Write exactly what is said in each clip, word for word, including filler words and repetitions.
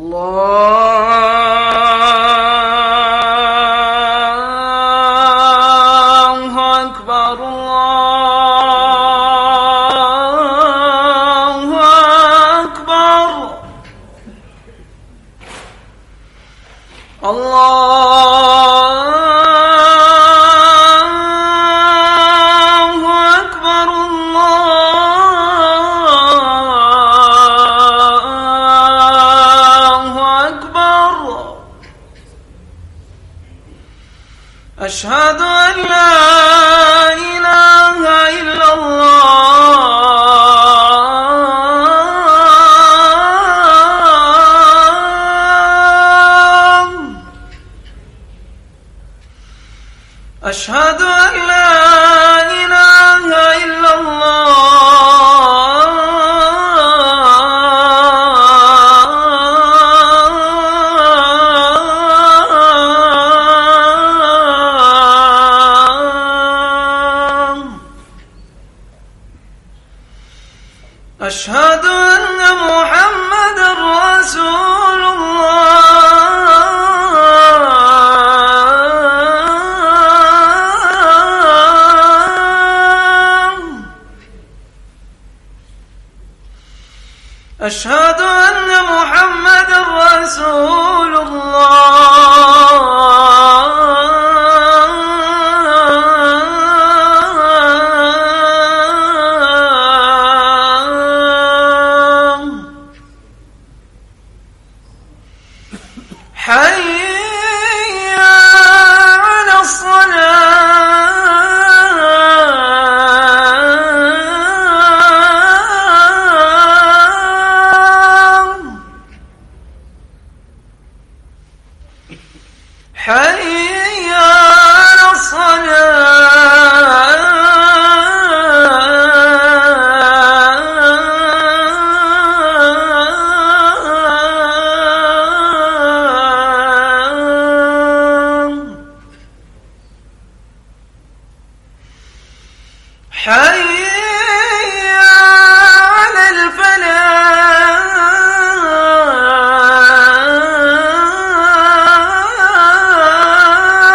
أشهد أن لا إله إلا الله. أشهد أن لا إله إلا أشهد أن محمدًا رسول الله. أشهد أن محمدًا رسول حي على الصلاة. حي على حي على الفلاح.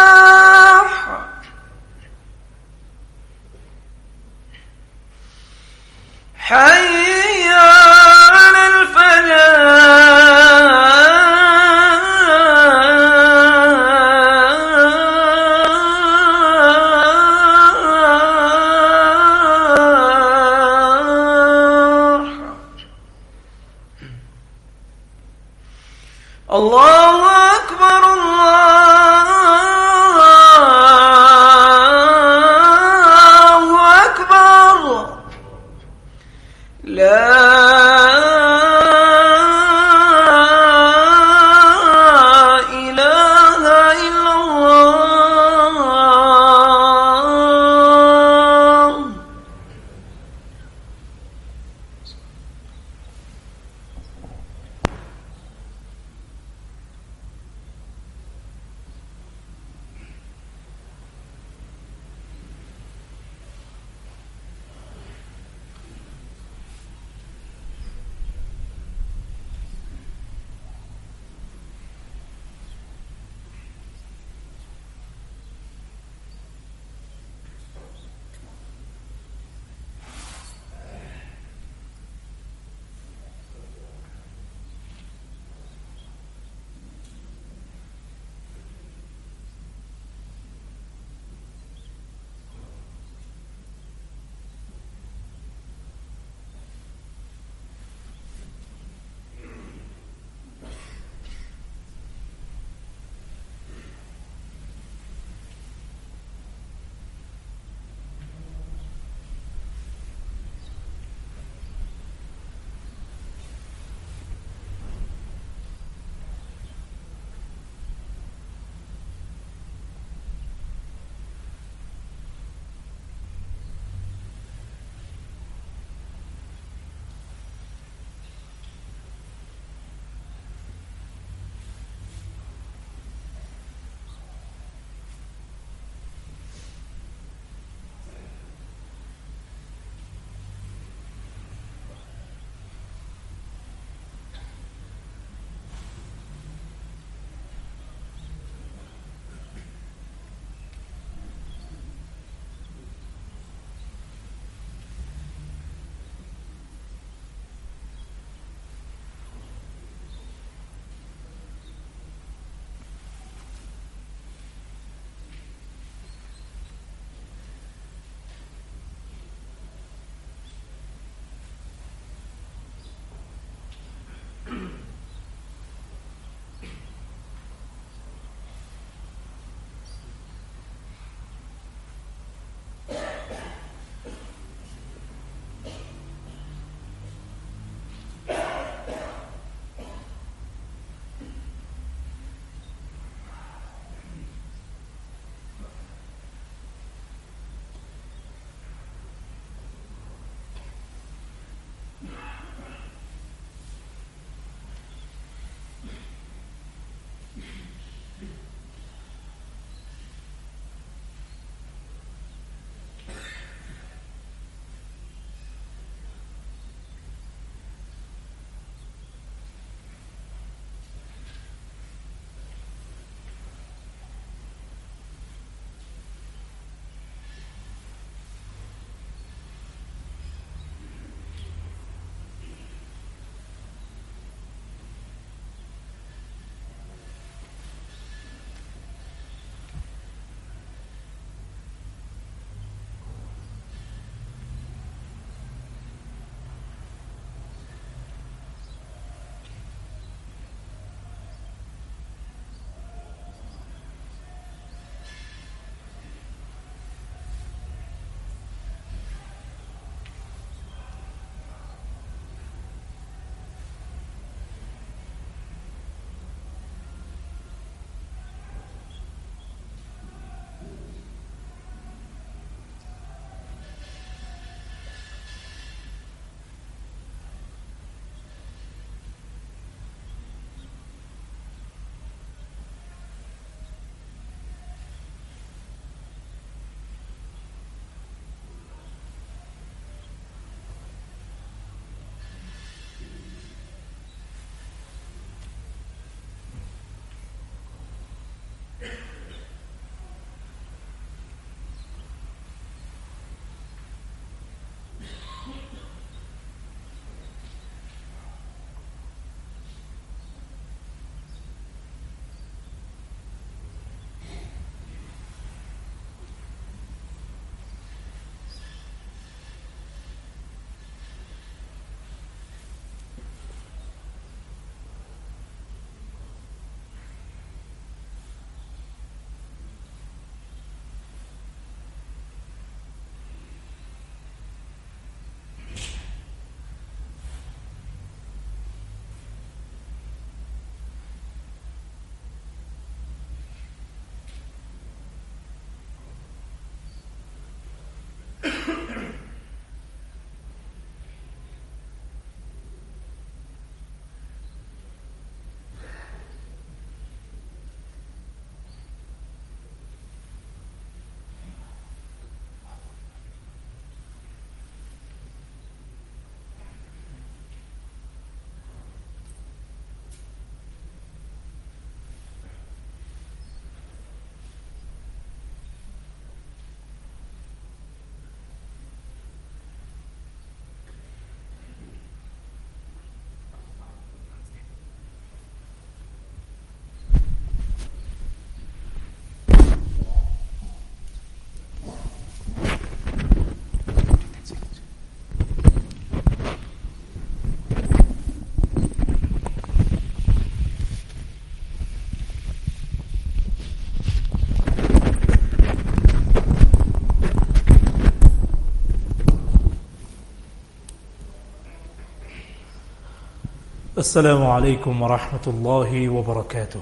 السلام عليكم ورحمة الله وبركاته.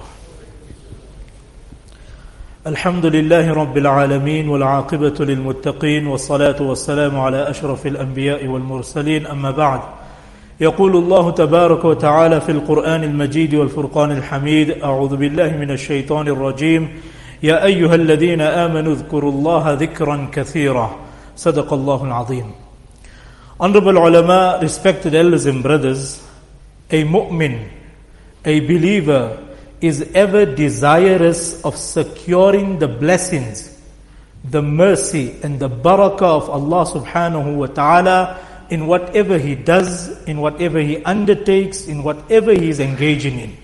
الحمد لله رب العالمين والعاقبة للمتقين والصلاة والسلام على أشرف الأنبياء والمرسلين، أما بعد. يقول الله تبارك وتعالى في القرآن المجيد والفرقان الحميد: أعوذ بالله من الشيطان الرجيم. يا أيها الذين آمنوا اذكروا الله ذكرا كثيرا. صدق الله العظيم. Honorable ulama, respected elders and brothers, a mu'min, a believer, is ever desirous of securing the blessings, the mercy and the barakah of Allah subhanahu wa ta'ala in whatever he does, in whatever he undertakes, in whatever he is engaging in.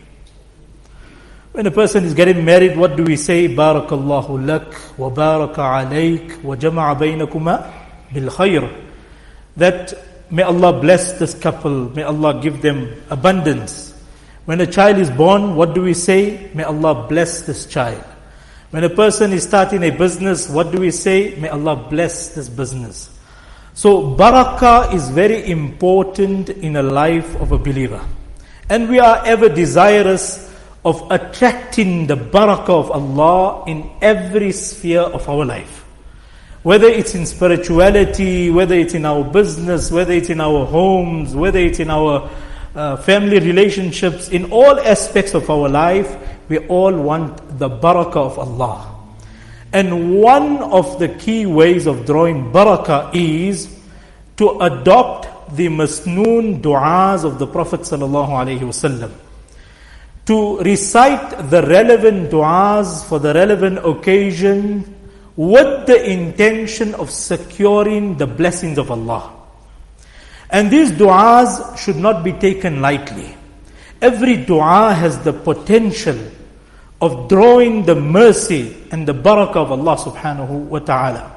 When a person is getting married, what do we say? Barakallahu lak wa baraka alayk wa jama'a baynakuma bil khayr. That may Allah bless this couple, may Allah give them abundance. When a child is born, what do we say? May Allah bless this child. When a person is starting a business, what do we say? May Allah bless this business. So barakah is very important in a life of a believer. And we are ever desirous of attracting the barakah of Allah in every sphere of our life. Whether it's in spirituality, whether it's in our business, whether it's in our homes, whether it's in our uh, family relationships, in all aspects of our life, we all want the barakah of Allah. And one of the key ways of drawing barakah is to adopt the masnoon du'as of the Prophet sallallahu alaihi wasallam. To recite the relevant du'as for the relevant occasion, with the intention of securing the blessings of Allah. And these du'as should not be taken lightly. Every du'a has the potential of drawing the mercy and the barakah of Allah subhanahu wa ta'ala.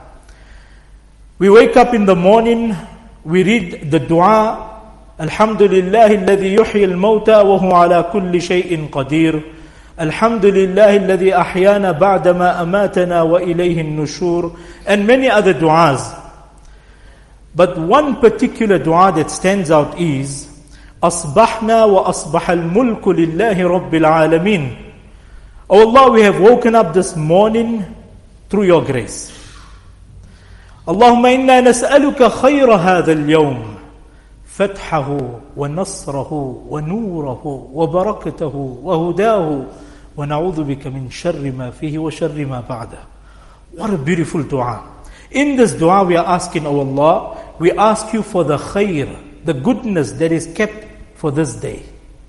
We wake up in the morning, we read the du'a, Alhamdulillahi alladhi yuhyi al-mawta wa huwa ala kulli shay'in qadir. الحمد لله الذي أحيانا بعدما أماتنا وإليه النشور, and many other du'as. But one particular du'a that stands out is أصبحنا وأصبح الملك لله رب العالمين. Oh Allah, we have woken up this morning through your grace. اللهم إنا نسألك خير هذا اليوم فتحه ونصره ونوره وبركته وهداه ونعوذ بك من شر ما فيه وشر ما بعده. What a beautiful dua. In this dua we are asking, O Allah, we ask you for the khair, the goodness that is kept for this day.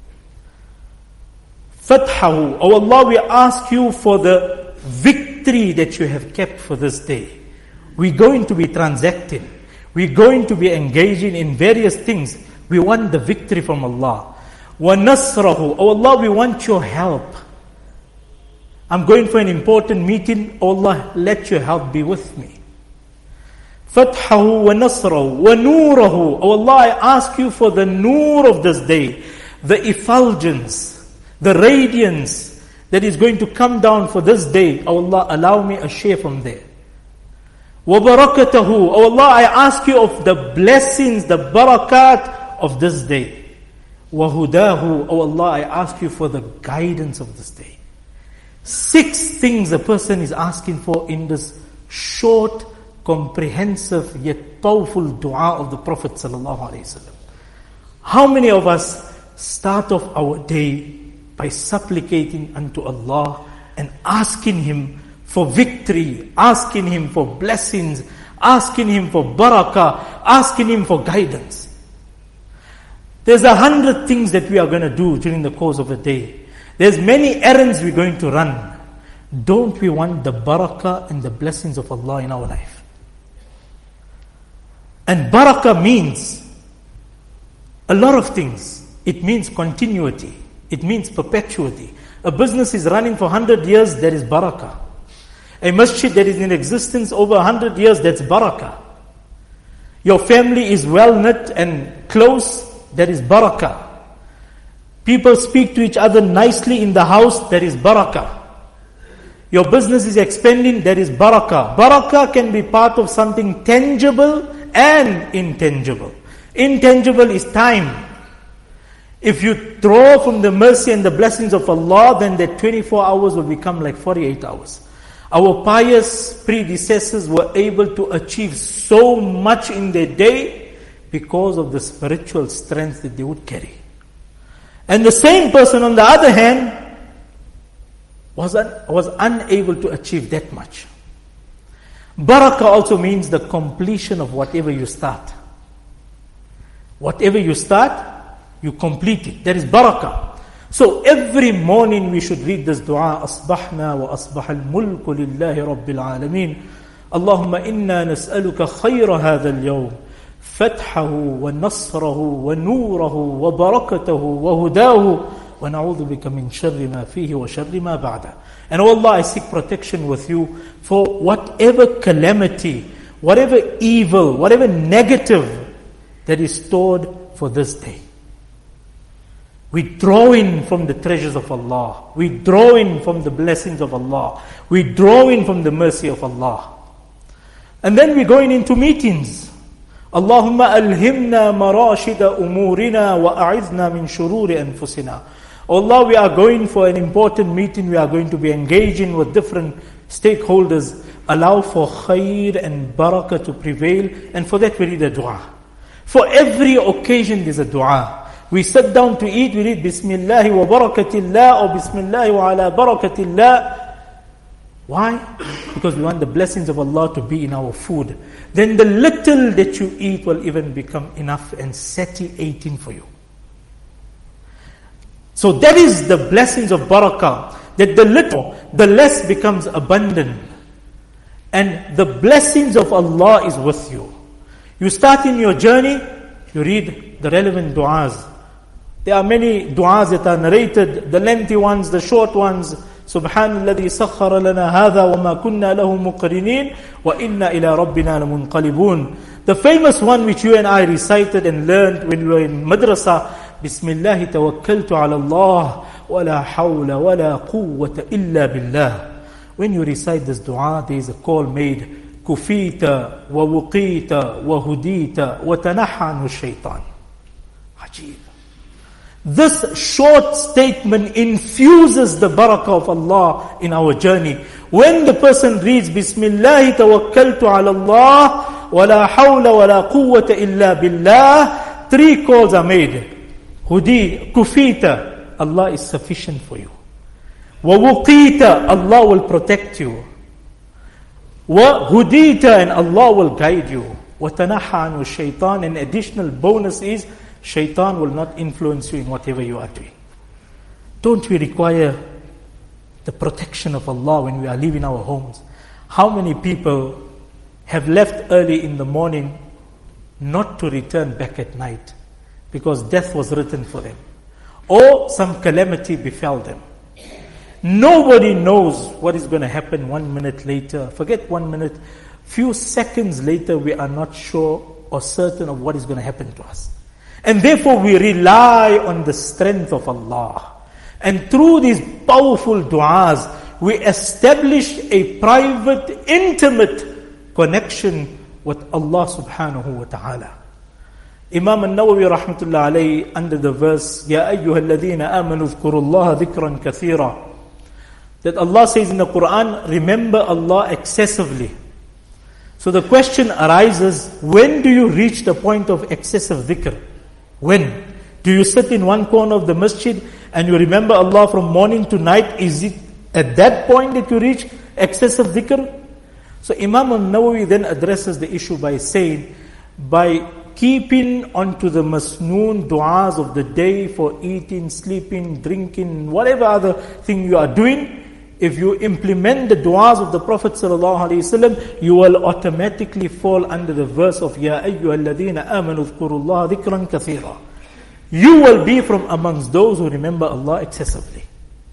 Fathahu, O Allah, we ask you for the victory that you have kept for this day. We're going to be transacting. We're going to be engaging in various things. We want the victory from Allah. وَنَصْرَهُ, O Allah, we want your help. I'm going for an important meeting. O Allah, let your help be with me. فَتْحَهُ وَنَصْرَهُ وَنُورَهُ, O Allah, I ask you for the nur of this day, the effulgence, the radiance that is going to come down for this day. O Allah, allow me a share from there. وَبَرَكَتَهُ, O Allah, I ask you of the blessings, the barakat of this day. وَهُدَاهُ, O Allah, I ask you for the guidance of this day. Six things a person is asking for in this short comprehensive yet powerful dua of the Prophet sallallahu alaihi wasallam. How many of us start off our day by supplicating unto Allah and asking Him for victory, asking Him for blessings, asking Him for barakah, asking Him for guidance? There's a hundred things that we are going to do during the course of a day. There's many errands we're going to run. Don't we want the barakah and the blessings of Allah in our life? And barakah means a lot of things. It means continuity. It means perpetuity. A business is running for one hundred years, there is barakah. A masjid that is in existence over one hundred years, that's barakah. Your family is well knit and close, there is barakah. People speak to each other nicely in the house, there is barakah. Your business is expanding, there is barakah. Barakah can be part of something tangible and intangible. Intangible is time. If you draw from the mercy and the blessings of Allah, then that twenty-four hours will become like forty-eight hours. Our pious predecessors were able to achieve so much in their day because of the spiritual strength that they would carry. And the same person, on the other hand, was, un- was unable to achieve that much. Barakah also means the completion of whatever you start. Whatever you start, you complete it. There is barakah. So every morning we should read this dua. أصبحنا وأصبح الملك لله رب العالمين. اللهم إنا نسألك خير هذا اليوم. فتحه ونصره ونوره وبركته وهداه وَنَعُوذُ بِكَ مِنْ شَرِّ مَا فِيهِ وَشَرِّ مَا بَعْدَهُ. And oh Allah, I seek protection with you for whatever calamity, whatever evil, whatever negative that is stored for this day. We draw in from the treasures of Allah. We draw in from the blessings of Allah. We draw in from the mercy of Allah. And then we're going into meetings. Allahumma alhimna marashida umurina wa a'idhna min shururi anfusina. Allah, we are going for an important meeting. We are going to be engaging with different stakeholders. Allow for khair and barakah to prevail. And for that we read a dua. For every occasion there's a dua. We sit down to eat, we read Bismillah wa barakatillah or Bismillah wa ala barakatillah. Why? Because we want the blessings of Allah to be in our food. Then the little that you eat will even become enough and satiating for you. So that is the blessings of barakah. That the little, the less becomes abundant. And the blessings of Allah is with you. You start in your journey, you read the relevant du'as. There are many du'as that are narrated, the lengthy ones, the short ones. سبحان الذي سخر لنا هذا وما كنا له مقرنين وإنا إلى ربنا لمنقلبون. The famous one which you and I recited and learned when we were in madrasa, بسم الله توكلت على الله ولا حول ولا قوة إلا بالله. When you recite this dua, there is a call made, كفيت ووقيت وهديت وتنحى عنه الشيطان. عجيب. This short statement infuses the barakah of Allah in our journey. When the person reads Bismillah tawakkaltu ala Allah wa la hawla wa la quwwata illa billah, three calls are made. Hudi, kufita, Allah is sufficient for you. Wa wuqita, Allah will protect you. Wa hudita, and Allah will guide you. Wa tanaha anhu shaitan, and additional bonus is shaitan will not influence you in whatever you are doing. Don't we require the protection of Allah when we are leaving our homes? How many people have left early in the morning not to return back at night because death was written for them, or some calamity befell them? Nobody knows what is going to happen one minute later. Forget one minute. Few seconds later, we are not sure or certain of what is going to happen to us. And therefore we rely on the strength of Allah. And through these powerful du'as, we establish a private, intimate connection with Allah subhanahu wa ta'ala. Imam al-Nawawi rahmatullah alayhi, under the verse, Ya ayyuha alladhina amanu dhkurullaha dhikran kathira, that Allah says in the Quran, remember Allah excessively. So the question arises, when do you reach the point of excessive dhikr? When? Do you sit in one corner of the masjid and you remember Allah from morning to night? Is it at that point that you reach excessive dhikr? So Imam al-Nawawi then addresses the issue by saying, by keeping onto the masnoon du'as of the day for eating, sleeping, drinking, whatever other thing you are doing, if you implement the du'as of the Prophet ﷺ, you will automatically fall under the verse of Ya ayyuhalladhina amanu dhkurullaha dhikran kathira. You will be from amongst those who remember Allah excessively.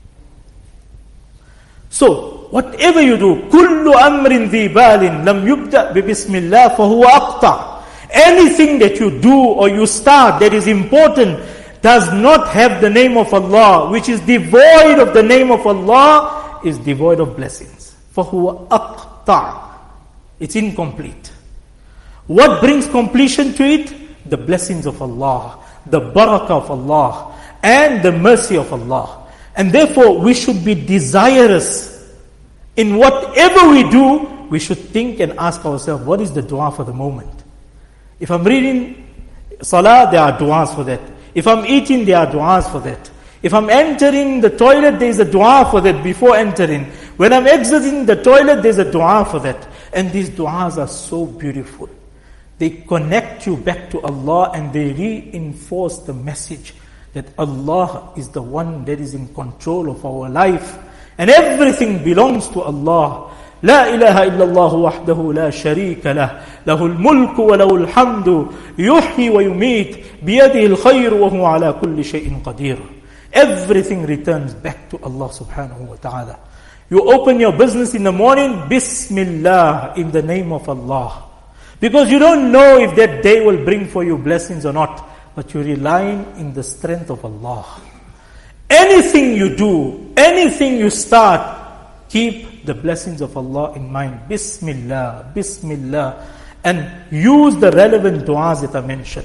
So, whatever you do, كُلُّ أَمْرٍ ذِي بَالٍ لَمْ يُبْدَأْ بِبِسْمِ اللَّهِ فَهُوَ أَقْطَعُ. Anything that you do or you start that is important does not have the name of Allah, which is devoid of the name of Allah, is devoid of blessings. فَهُوَ أَقْطَعُ. It's incomplete. What brings completion to it? The blessings of Allah, the barakah of Allah, and the mercy of Allah. And therefore, we should be desirous. In whatever we do, we should think and ask ourselves, what is the dua for the moment? If I'm reading salah, there are duas for that. If I'm eating, there are duas for that. If I'm entering the toilet, there is a dua for that before entering. When I'm exiting the toilet, there's a dua for that. And these duas are so beautiful. They connect you back to Allah and they reinforce the message that Allah is the one that is in control of our life. And everything belongs to Allah. لا إله إلا الله وحده لا شريك له له الملك وله الحمد يحيي ويميت بيده الخير وهو على كل شيء قدير. Everything returns back to Allah subhanahu wa ta'ala. You open your business in the morning, Bismillah, in the name of Allah. Because you don't know if that day will bring for you blessings or not. But you're relying in the strength of Allah. Anything you do, anything you start, keep the blessings of Allah in mind. Bismillah, Bismillah. And use the relevant du'as that I mentioned.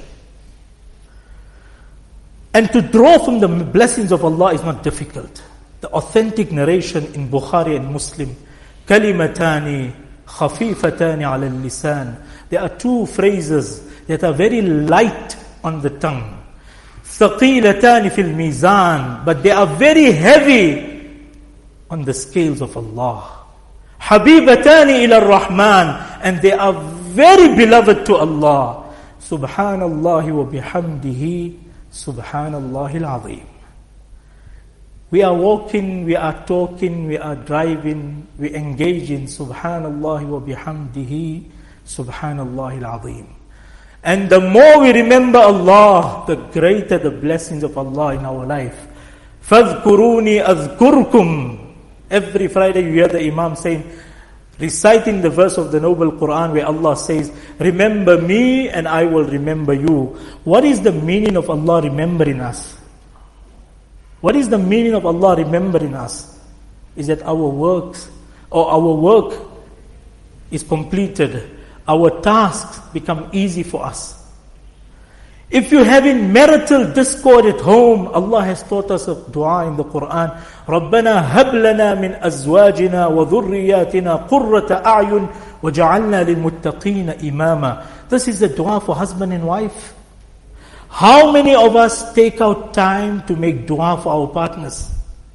And to draw from the blessings of Allah is not difficult. The authentic narration in Bukhari and Muslim, Kalimatani khafifatani ala al-lisan. There are two phrases that are very light on the tongue. ثَقِيلَتَانِ فِي الْمِيزَانِ. But they are very heavy on the scales of Allah. حَبِيبَتَانِ إِلَى الرَّحْمَنِ. And they are very beloved to Allah. Subhanallah wa bihamdihi. Subhanallah al-Azim. We are walking, we are talking, we are driving, we engage in Subhanallah wa bihamdihi. Subhanallah al-Azim. And the more we remember Allah, the greater the blessings of Allah in our life. فَاذْكُرُونِي أَذْكُرْكُمْ. Every Friday you hear the Imam saying, reciting the verse of the Noble Quran where Allah says, remember me and I will remember you. What is the meaning of Allah remembering us? What is the meaning of Allah remembering us? Is that our works or our work is completed. Our tasks become easy for us. If you're having marital discord at home, Allah has taught us a dua in the Quran. رَبَّنَا هَبْ لَنَا مِنْ أَزْوَاجِنَا وَذُرِّيَّاتِنَا قُرَّةَ أَعْيُنٍ وَجَعَلْنَا لِلْمُتَّقِينَ إِمَامًا. This is the dua for husband and wife. How many of us take out time to make dua for our partners?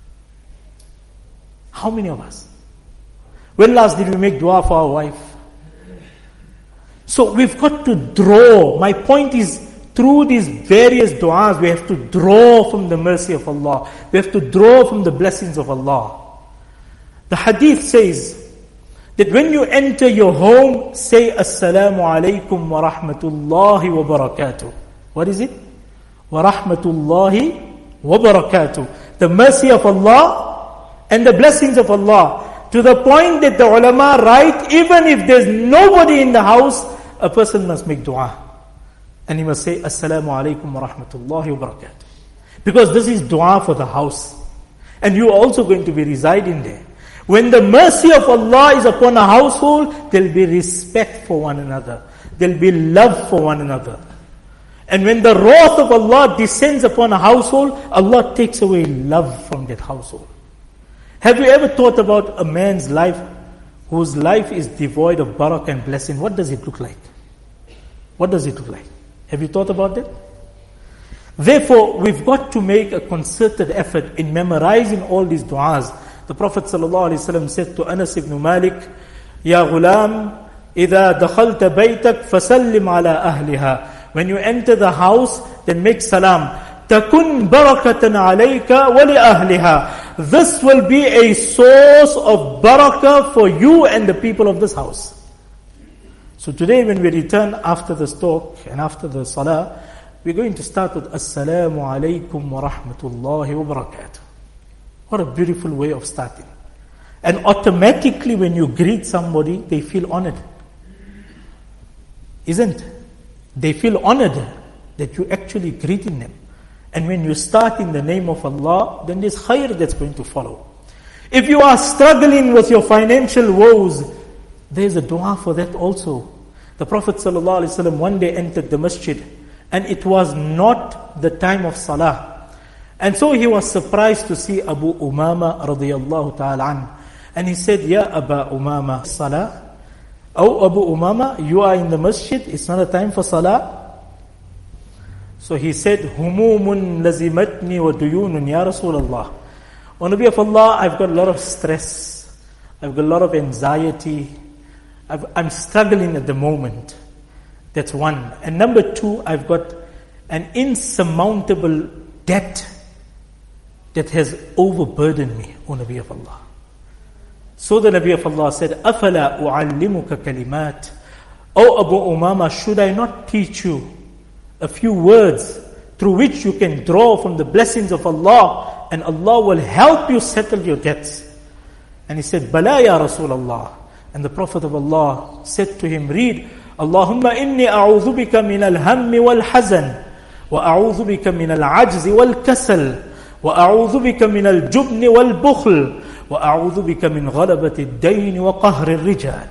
How many of us? When last did we make dua for our wife? So we've got to draw. My point is, through these various du'as, we have to draw from the mercy of Allah. We have to draw from the blessings of Allah. The hadith says that when you enter your home, say Assalamu alaikum wa rahmatullahi wa barakatuh. What is it? Wa rahmatullahi wa barakatuh. The mercy of Allah and the blessings of Allah. To the point that the ulama write, even if there's nobody in the house, a person must make dua. And he must say, Assalamu alaikum wa rahmatullahi wa barakatuh. Because this is dua for the house. And you are also going to be residing there. When the mercy of Allah is upon a household, there will be respect for one another. There will be love for one another. And when the wrath of Allah descends upon a household, Allah takes away love from that household. Have you ever thought about a man's life whose life is devoid of barakah and blessing, what does it look like? What does it look like? Have you thought about that? Therefore, we've got to make a concerted effort in memorizing all these du'as. The Prophet ﷺ said to Anas ibn Malik, Ya ghulam, إِذَا دَخَلْتَ بَيْتَكْ فَسَلِّمْ عَلَىٰ أَهْلِهَا. When you enter the house, then make salam. تَكُنْ بَرَكَةً عَلَيْكَ وَلِأَهْلِهَا. This will be a source of barakah for you and the people of this house. So today when we return after this talk and after the salah, we're going to start with Assalamu alaikum wa rahmatullahi wa barakatuh. What a beautiful way of starting. And automatically when you greet somebody, they feel honored. Isn't? They feel honored that you actually greeting them. And when you start in the name of Allah, then there's khair that's going to follow. If you are struggling with your financial woes, there's a dua for that also. The Prophet ﷺ one day entered the masjid, and it was not the time of salah. And so he was surprised to see Abu Umama radiyallahu ta'ala an. And he said, Ya Aba Umama, salah? Oh Abu Umama, you are in the masjid, it's not a time for salah? So he said, Humumun lazimatni wa duyunun ya Rasulullah. O Nabi of Allah, I've got a lot of stress. I've got a lot of anxiety. I've, I'm struggling at the moment. That's one. And number two, I've got an insurmountable debt that has overburdened me, O Nabi of Allah. So the Nabi of Allah said, أَفَلَا أُعَلِّمُكَ كَلِمَاتٍ. O Abu Umama, should I not teach you a few words through which you can draw from the blessings of Allah, and Allah will help you settle your debts? And he said, Bala ya Rasulullah. And the Prophet of Allah said to him, read, Allahumma inni a'udhu bika min al-hammi wal-hazan, wa a'udhu bika min al-ajzi wal-kasal, wa a'udhu bika min al-jubni wal-bukhl, wa a'udhu bika min ghalabati ad-dayn wa qahri al-rijal.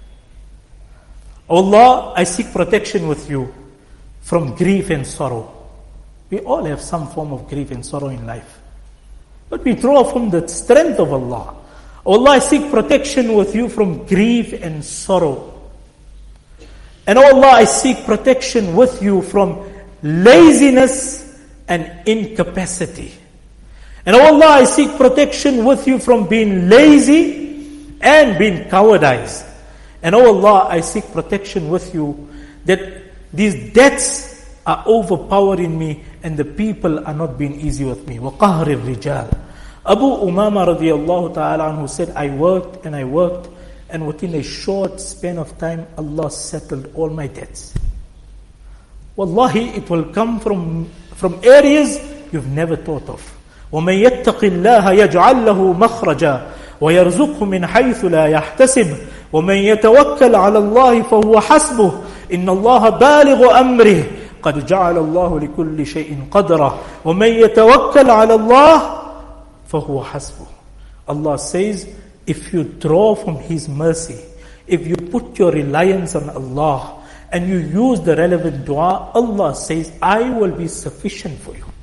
Allah, I seek protection with you from grief and sorrow. We all have some form of grief and sorrow in life. But we draw from the strength of Allah. Allah, I seek protection with you from grief and sorrow. And Allah, I seek protection with you from laziness and incapacity. And Allah, I seek protection with you from being lazy and being cowardice. And Allah, I seek protection with you that these debts are overpowering me and the people are not being easy with me. وَقَهْرِ الرِّجَالِ. Abu Umama radiyallahu ta'ala anhu said, I worked and I worked, and within a short span of time, Allah settled all my debts. Wallahi, it will come from, from areas you've never thought of. وَمَنْ يَتَّقِ اللَّهَ يَجْعَلْ لَهُ مَخْرَجًا وَيَرْزُقْهُ مِنْ حَيْثُ لَا يَحْتَسِبُ وَمَنْ يَتَوَكَّلْ عَلَى اللَّهِ فَهُوَ حَسْبُهُ إِنَّ اللَّهَ بَالِغُ أَمْرِهِ قَدْ جَعَلَ اللَّهُ لِكُلِّ شَيْءٍ قَدْرًا وَمَنْ يَتَوَكَّلْ عَلَى اللَّهِ فَهُوَ حَسْبُهُ. Allah says, if you draw from His mercy, if you put your reliance on Allah, and you use the relevant dua, Allah says, I will be sufficient for you.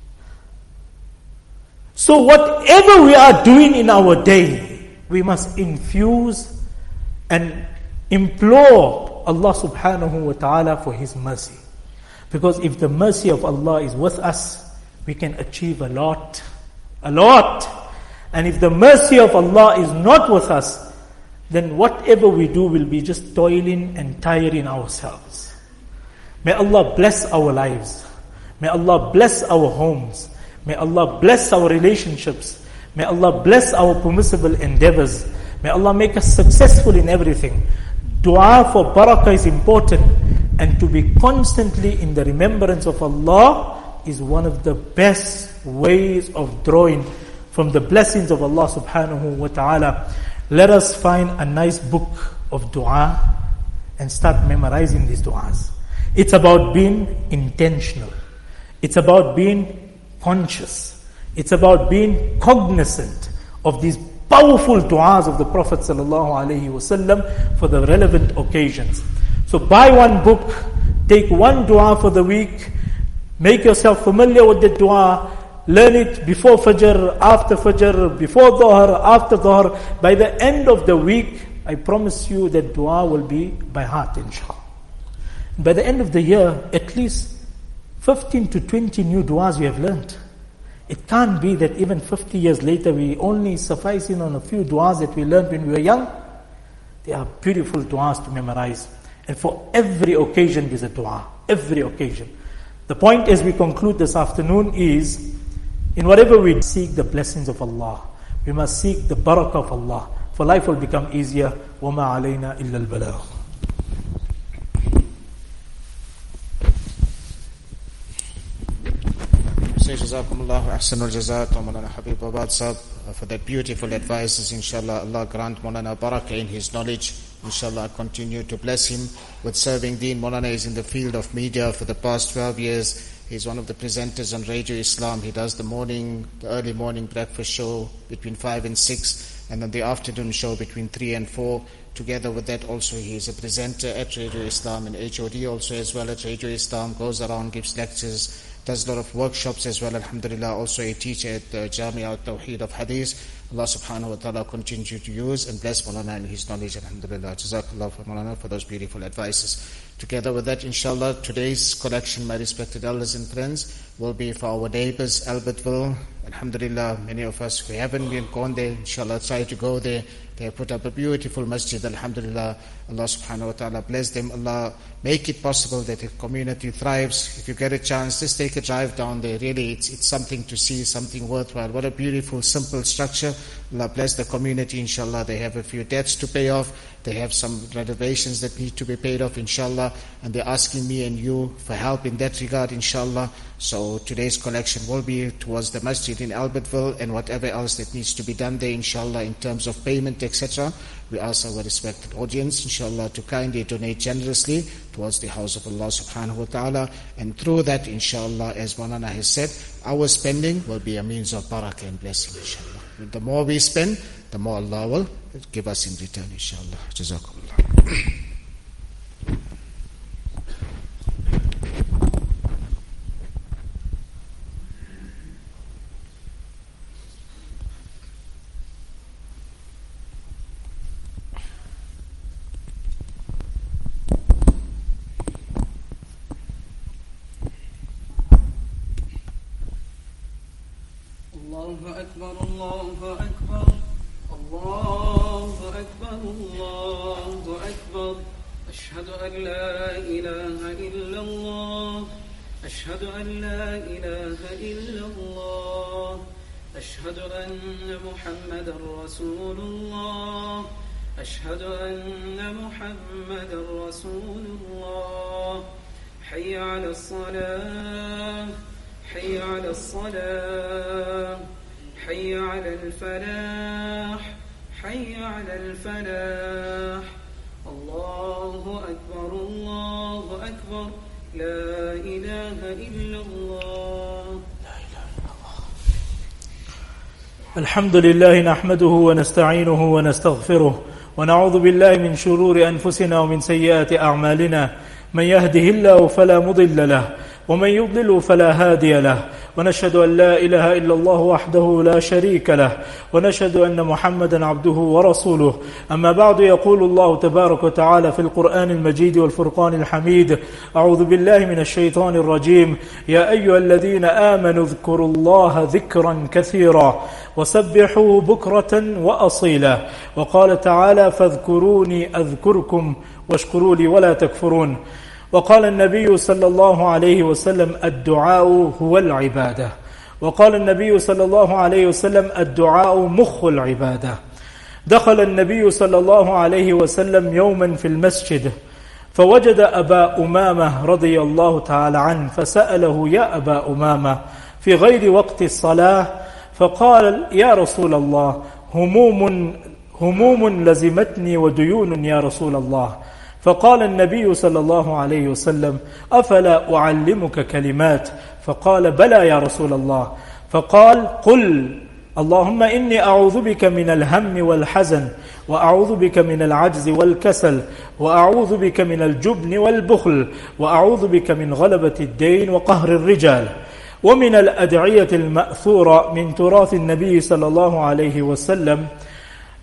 So whatever we are doing in our day, we must infuse and implore Allah subhanahu wa ta'ala for His mercy. Because if the mercy of Allah is with us, we can achieve a lot. A lot. And if the mercy of Allah is not with us, then whatever we do will be just toiling and tiring ourselves. May Allah bless our lives. May Allah bless our homes. May Allah bless our relationships. May Allah bless our permissible endeavors. May Allah make us successful in everything. Dua for barakah is important. And to be constantly in the remembrance of Allah is one of the best ways of drawing from the blessings of Allah subhanahu wa ta'ala. Let us find a nice book of dua and start memorizing these duas. It's about being intentional. It's about being conscious. It's about being cognizant of these powerful duas of the Prophet sallallahu alaihi wasallam for the relevant occasions. So buy one book, take one dua for the week, make yourself familiar with the dua, learn it before Fajr, after Fajr, before Dhuhr, after Dhuhr. By the end of the week, I promise you that dua will be by heart, inshallah. By the end of the year, at least fifteen to twenty new duas we have learned. It can't be that even fifty years later we only sufficing on a few duas that we learned when we were young. They are beautiful duas to memorize. And for every occasion there's a dua. Every occasion. The point as we conclude this afternoon is, in whatever we seek the blessings of Allah, we must seek the barakah of Allah. For life will become easier. وَمَا عَلَيْنَا إِلَّا الْبَلَاغُ. Jazakumullahu ahsanul jazat wa Maulana Habib Abad Sahab for that beautiful advices. Inshallah, Allah grant Maulana barakah in his knowledge. Inshallah, continue to bless him with serving Deen. Maulana is in the field of media for the past twelve years. He's one of the presenters on Radio Islam. He does the morning, the early morning breakfast show between five and six, and then the afternoon show between three and four. Together with that also, he is a presenter at Radio Islam and H O D also as well at Radio Islam, goes around, gives lectures, does a lot of workshops as well, alhamdulillah. Also a teacher at the Jami' al-Tawheed of Hadith. Allah subhanahu wa ta'ala continue to use and bless Maulana and his knowledge, alhamdulillah. Jazakallah for Maulana for those beautiful advices. Together with that, inshallah, today's collection, my respected elders and friends, will be for our neighbors, Albertville. Alhamdulillah, many of us who haven't been gone there, inshallah, try to go there. They have put up a beautiful masjid, alhamdulillah. Allah subhanahu wa ta'ala bless them. Allah make it possible that the community thrives. If you get a chance, just take a drive down there. Really, it's, it's something to see, something worthwhile. What a beautiful, simple structure. Allah bless the community, inshallah. They have a few debts to pay off. They have some renovations that need to be paid off, inshallah. And they're asking me and you for help in that regard, inshallah. So today's collection will be towards the masjid in Albertville and whatever else that needs to be done there, inshallah, in terms of payment, et cetera. We ask our respected audience, inshallah, to kindly donate generously towards the house of Allah subhanahu wa ta'ala. And through that, inshallah, as Maulana has said, our spending will be a means of barakah and blessing, inshallah. The more we spend, the more Allah will give us in return, inshallah. Jazakumullah. الله أكبر الله أكبر الله أكبر الله أكبر أشهد أن لا إله إلا الله أشهد أن لا إله إلا الله أشهد أن محمد رسول الله أشهد أن محمد رسول الله حي على الصلاة حي على الصلاة حي على الفلاح حي على الفلاح الله أكبر الله أكبر لا إله إلا الله الحمد لله نحمده ونستعينه ونستغفره ونعوذ بالله من شرور أنفسنا ومن سيئات أعمالنا من يهده الله فلا مضل له ومن يضلل فلا هادي له ونشهد أن لا إله إلا الله وحده لا شريك له ونشهد أن محمدا عبده ورسوله أما بعد يقول الله تبارك وتعالى في القرآن المجيد والفرقان الحميد أعوذ بالله من الشيطان الرجيم يا أيها الذين آمنوا اذكروا الله ذكرا كثيرا وسبحوا بكرة وأصيلا وقال تعالى فاذكروني أذكركم واشكروا لي ولا تكفرون وقال النبي صلى الله عليه وسلم الدعاء هو العبادة وقال النبي صلى الله عليه وسلم الدعاء مخ العبادة دخل النبي صلى الله عليه وسلم يوما في المسجد فوجد أبا أمامة رضي الله تعالى عنه فسأله يا أبا أمامة في غير وقت الصلاة فقال يا رسول الله هموم هموم لزمتني وديون يا رسول الله فقال النبي صلى الله عليه وسلم أفلا أعلمك كلمات فقال بلى يا رسول الله فقال قل اللهم إني أعوذ بك من الهم والحزن وأعوذ بك من العجز والكسل وأعوذ بك من الجبن والبخل وأعوذ بك من غلبة الدين وقهر الرجال ومن الأدعية المأثورة من تراث النبي صلى الله عليه وسلم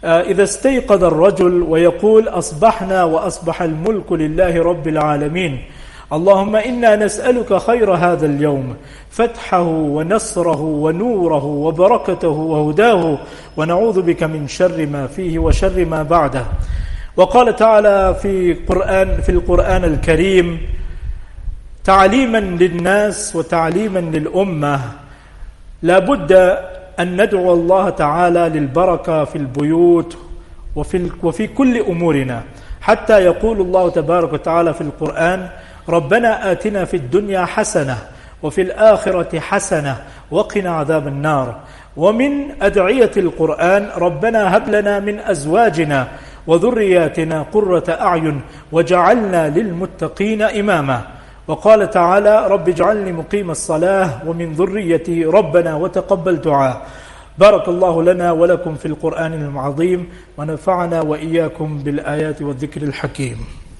إذا استيقظ الرجل ويقول أصبحنا وأصبح الملك لله رب العالمين، اللهم إنا نسألك خير هذا اليوم، فتحه ونصره ونوره وبركته وهداه، ونعوذ بك من شر ما فيه وشر ما بعده. وقال تعالى في القرآن, في القرآن الكريم تعليما للناس وتعليما للأمة، لا بد أن ندعو الله تعالى للبركة في البيوت وفي, وفي كل أمورنا، حتى يقول الله تبارك وتعالى في القرآن ربنا آتنا في الدنيا حسنة وفي الآخرة حسنة وقنا عذاب النار. ومن أدعية القرآن ربنا هب لنا من أزواجنا وذرياتنا قرة أعين وجعلنا للمتقين إماما. وقال تعالى رب اجعلني مقيم الصلاة ومن ذريتي ربنا وتقبل دعاء. بارك الله لنا ولكم في القرآن العظيم، ونفعنا وإياكم بالآيات والذكر الحكيم.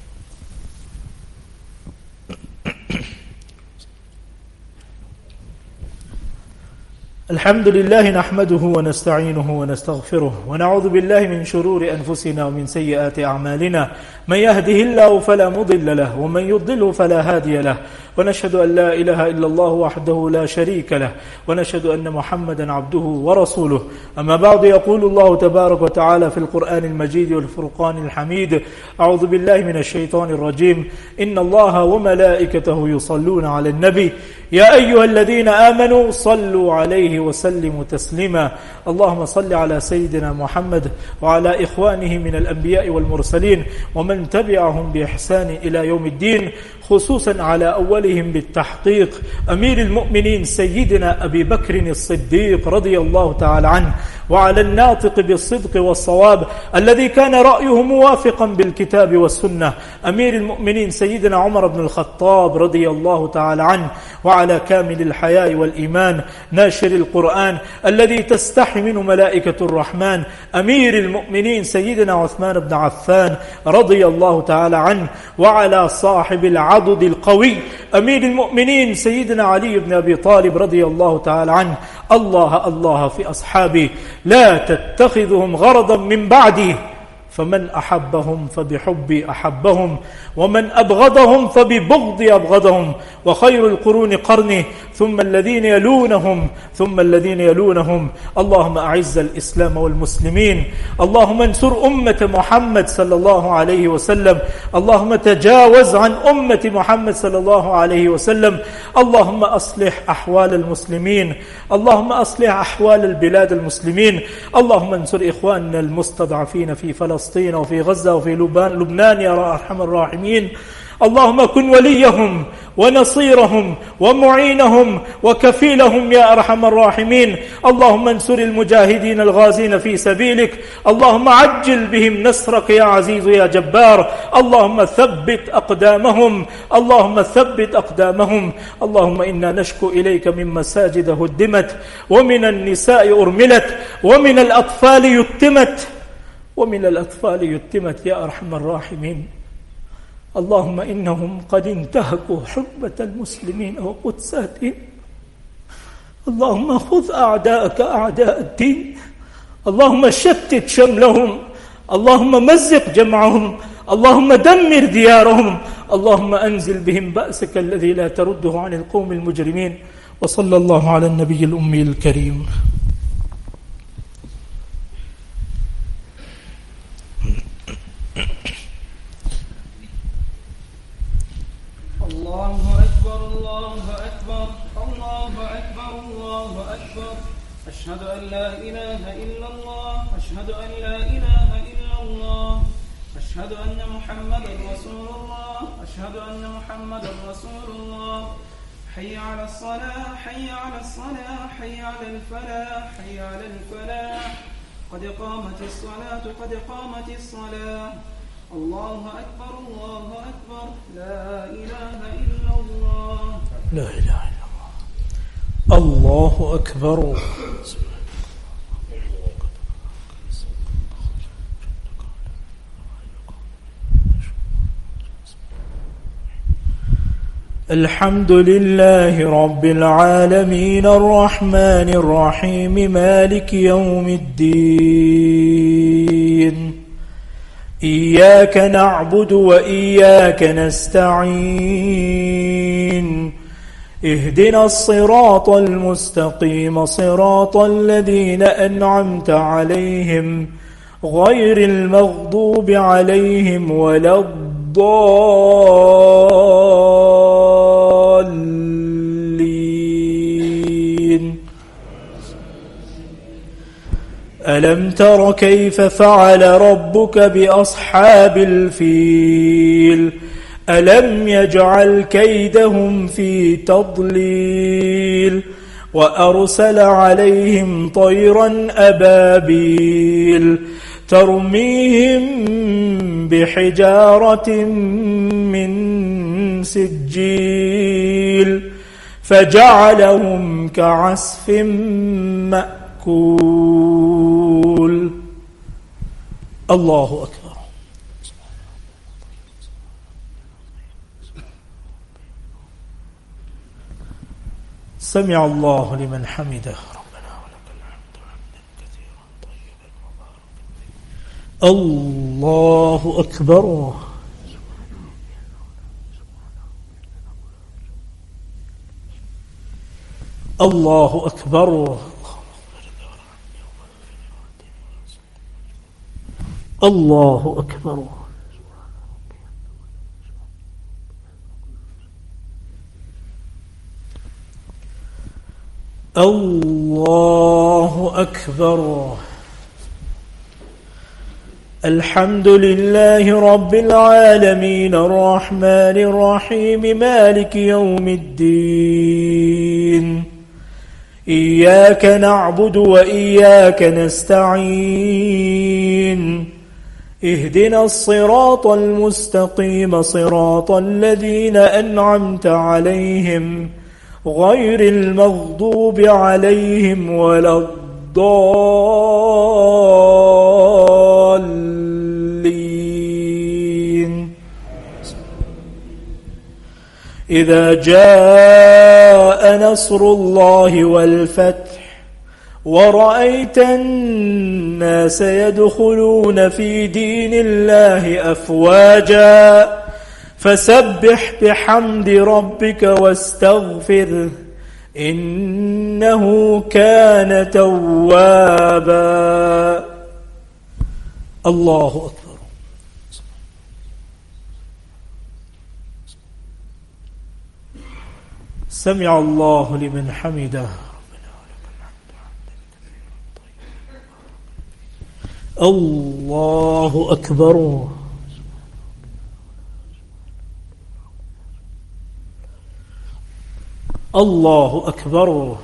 الحمد لله نحمده ونستعينه ونستغفره، ونعوذ بالله من شرور أنفسنا ومن سيئات أعمالنا، من يهده الله فلا مضل له ومن يضلله فلا هادي له، ونشهد أن لا إله إلا الله وحده لا شريك له، ونشهد أن محمدا عبده ورسوله. أما بعد، يقول الله تبارك وتعالى في القرآن المجيد والفرقان الحميد: أعوذ بالله من الشيطان الرجيم، إن الله وملائكته يصلون على النبي يا أيها الذين آمنوا صلوا عليه وسلموا تسليما. اللهم صل على سيدنا محمد وعلى إخوانه من الأنبياء والمرسلين ومن تبعهم بإحسان إلى يوم الدين، خصوصا على أولهم بالتحقيق أمير المؤمنين سيدنا أبي بكر الصديق رضي الله تعالى عنه، وعلى الناطق بالصدق والصواب الذي كان رأيه موافقا بالكتاب والسنة أمير المؤمنين سيدنا عمر بن الخطاب رضي الله تعالى عنه، وعلى كامل الحياء والإيمان ناشر القرآن الذي تستحي منه ملائكة الرحمن أمير المؤمنين سيدنا عثمان بن عفان رضي الله تعالى عنه، وعلى صاحب العضد القوي أمير المؤمنين سيدنا علي بن أبي طالب رضي الله تعالى عنه. الله الله في أصحابي لا تتخذهم غرضا من بعدي، فمن أحبهم فبحبي أحبهم، ومن أبغضهم فببغضي أبغضهم، وخير القرون قرني ثم الذين يلونهم ثم الذين يلونهم. اللهم أعز الإسلام والمسلمين، اللهم انصر أمة محمد صلى الله عليه وسلم، اللهم تجاوز عن أمة محمد صلى الله عليه وسلم، اللهم أصلح أحوال المسلمين، اللهم أصلح أحوال البلاد المسلمين، اللهم انصر إخواننا المستضعفين في فلسطين وفي غزة وفي لبنان يا أرحم الراحمين. اللهم كن وليهم ونصيرهم ومعينهم وكفيلهم يا أرحم الراحمين. اللهم انصر المجاهدين الغازين في سبيلك، اللهم عجل بهم نصرك يا عزيز يا جبار. اللهم ثبت أقدامهم، اللهم ثبت أقدامهم. اللهم إنا نشكو إليك من مساجد هدمت، ومن النساء أرملت، ومن الأطفال يتمت ومن الأطفال يتمت يا أرحم الراحمين. اللهم إنهم قد انتهكوا حرمة المسلمين وقدساتهم. اللهم خذ أعداءك أعداء الدين، اللهم شتت شملهم، اللهم مزق جمعهم، اللهم دمر ديارهم، اللهم أنزل بهم بأسك الذي لا ترده عن القوم المجرمين. وصلى الله على النبي الأمي الكريم. الله أكبر الله أكبر الله أكبر الله أكبر. أشهد أن لا إله إلا الله أشهد أن لا إله إلا الله أشهد أن محمدا رسول الله أشهد أن محمدا رسول الله. حي على الصلاة حي على الصلاة حي على الفلاح حي على الفلاح. قد قامت الصلاة قد قامت الصلاة. الله أكبر الله أكبر. لا إله إلا الله لا إله إلا الله. الله أكبر. الحمد لله رب العالمين الرحمن الرحيم مالك يوم الدين إياك نعبد وإياك نستعين اهدنا الصراط المستقيم صراط الذين أنعمت عليهم غير المغضوب عليهم ولا الضالين ألم تر كيف فعل ربك بأصحاب الفيل ألم يجعل كيدهم في تضليل وأرسل عليهم طيرا أبابيل ترميهم بحجارة من سجيل فجعلهم كعصف مأكول. الله أكبر. سمع الله لمن حمده ربنا ولك الحمد حمدا كثيرا طيبا مباركا. الله أكبر. الله أكبر. الله أكبر. الله أكبر. الحمد لله رب العالمين الرحمن الرحيم مالك يوم الدين إياك نعبد وإياك نستعين اهدنا الصراط المستقيم صراط الذين أنعمت عليهم غير المغضوب عليهم ولا الضالين. إذا جاء نصر الله والفتح ورأيت الناس يدخلون في دين الله أفواجا فسبح بحمد ربك واستغفره إنه كان توابا. الله أكبر. سمع الله لمن حمده ربنا ولك الحمد حمدا كثيرا طيبا. الله أكبر. الله أكبر.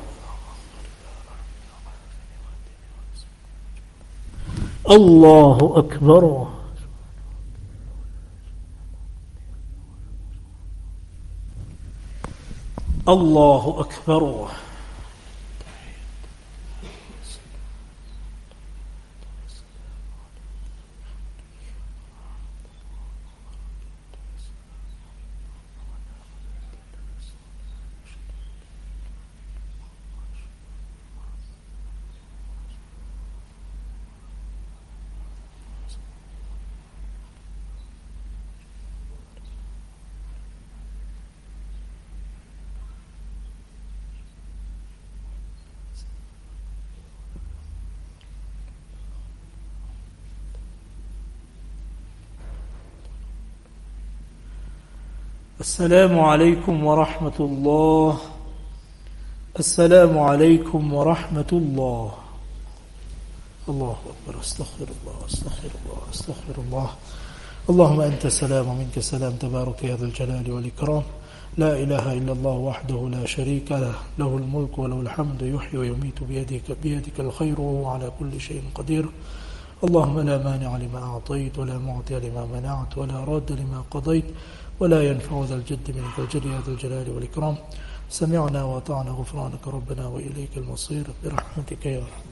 الله أكبر. الله أكبر. السلام عليكم ورحمة الله. السلام عليكم ورحمة الله. الله أكبر. استغفر الله استغفر الله استغفر الله. اللهم أنت السلام ومنك السلام تبارك يا ذا الجلال والإكرام. لا إله إلا الله وحده لا شريك له له الملك وله الحمد يحيي ويميت بيدك, بيدك الخير وهو على كل شيء قدير. اللهم لا مانع لما أعطيت ولا معطي لما منعت ولا راد لما قضيت ولا ينفع ذا الجد منك الجد يا ذا الجلال والإكرام. سمعنا وأطعنا غفرانك ربنا وإليك المصير برحمتك يا رب.